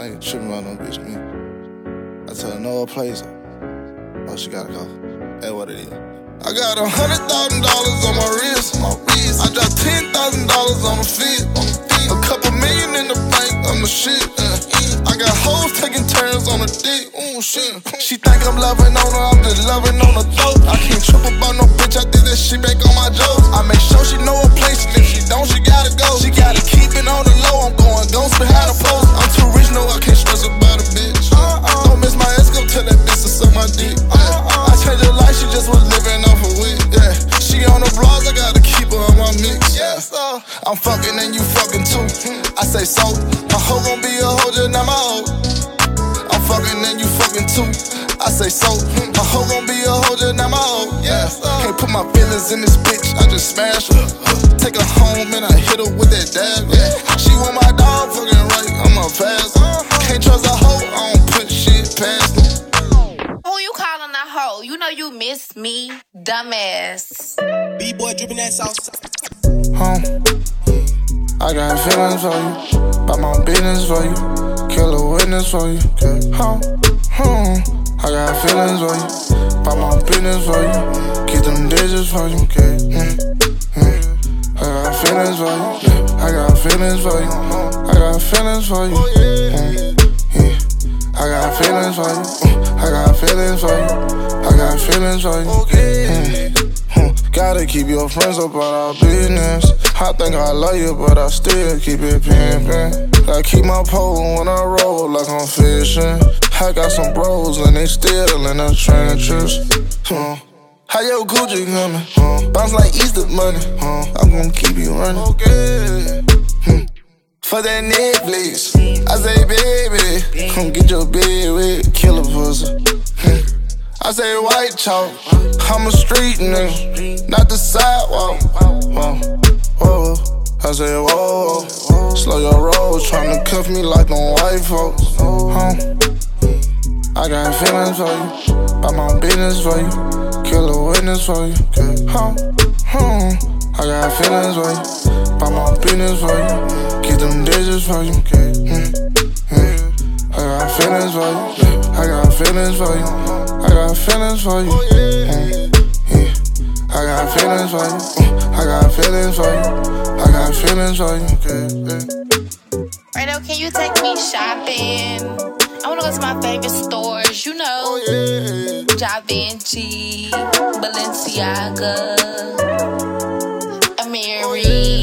I ain't tripping about no bitch, me. I tell her no place. Oh, she gotta go. That's what it is. I got $100,000 on my wrist. I dropped $10,000 on the fit. A couple million in the bank, I'm the shit. I got hoes taking turns on the dick. Ooh, shit. She think I'm loving on her, I'm just loving on her throat. I can't trip about no bitch, I did that shit back on my jokes. I make sure she know her place, and if she don't, she gotta go. She gotta keep it on the low, I'm going ghost behind the post. I'm too rich, no, I can't stress about a bitch. Don't miss my ass, go tell that bitch to suck my dick. I changed her life, she just was living off a wig. Yeah, she on the blogs, I gotta keep her on my mix. Yeah, I'm fucking and you fucking too. I say so, my hoe gon' be a hoe, just not my hoe. I'm fucking and you fucking too. I say so, my hoe gon' be a hoe, just not my hoe. Yeah, can't put my feelings in this bitch, I just smash her. Take her home and I hit her with that dab. Yeah, she want my dog fucking right, I'm a fast. Can't trust a hoe, I don't put shit past her. Who you calling a hoe? You know you miss me, dumbass. B-boy dripping that sauce. I got feelings for you, about my business for you, kill a witness for you. I got feelings for you, about my business for you, keep them digits for you. I got feelings for you, I got feelings for you, I got feelings for you. I got feelings for you, I got feelings for you, I got feelings for you. Gotta keep your friends up about our business. I think I love you, but I still keep it pimpin'. I keep my pole when I roll like I'm fishing. I got some bros and they still in the trenches. How your Gucci coming? Bounce like Easter money. I'm gon' keep you running. For that Netflix, I say baby, come get your bed with killer pussy. I say white chalk, I'm a street nigga, not the sidewalk. Whoa. I say whoa, slow your roll, tryna cuff me like them white folks. I got feelings for you, about my business for you, kill a witness for you. I got feelings for you, about my business for you, keep them digits for you. I got feelings for you, I got feelings for you, I got feelings for you. I got feelings for you, I got feelings for you, I got feelings for you. Right now, can you take me shopping? I wanna go to my favorite stores, you know. Givenchy, Balenciaga, Amiri.